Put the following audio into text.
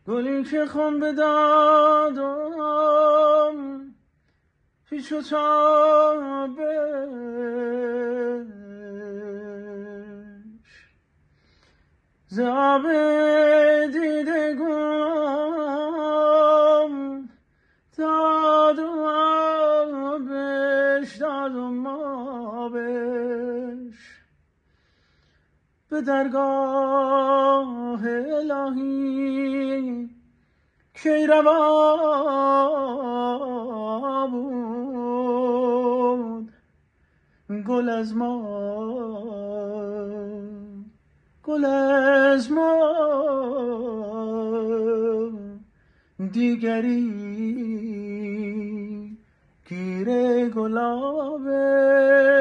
گلی که خون به دادم پیچ و تابش ز آب دیدگم دادم آبش دادم آبش به درگاه الهی کی روا بود گل از ما دیگری گیر گلابه